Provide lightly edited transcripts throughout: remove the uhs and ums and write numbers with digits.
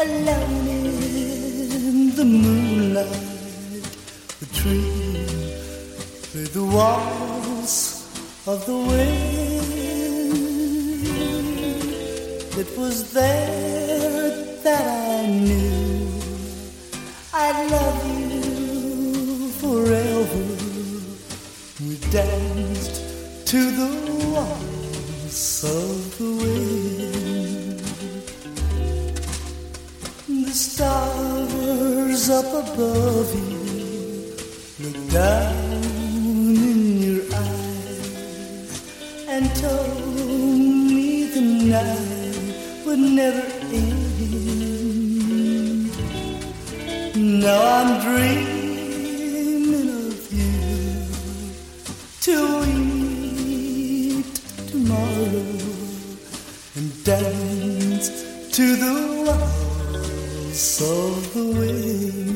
alone in the moonlight, the tree played the waltz of the wind. It was there that I knew I'd love you forever. We danced to the waltz of the wind. The stars up above you looked down in your eyes and told me the night would never end. Now I'm dreaming of you till we meet tomorrow and dance to the waltz of the wind.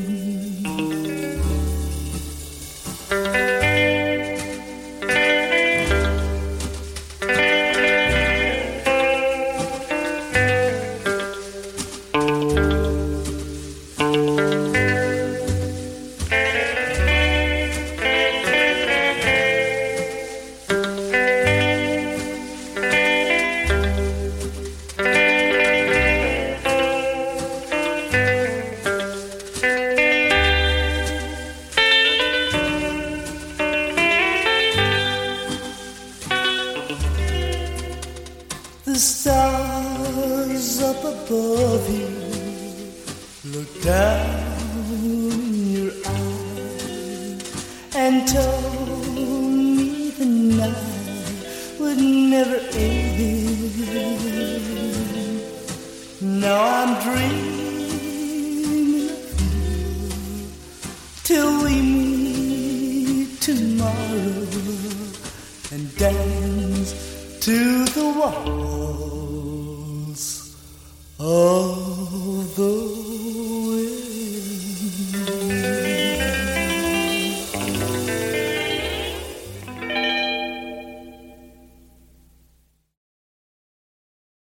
The stars up above you looked down in your eyes and told me the night would never end. Now I'm dreaming of you till we meet tomorrow and dance to the waltz of the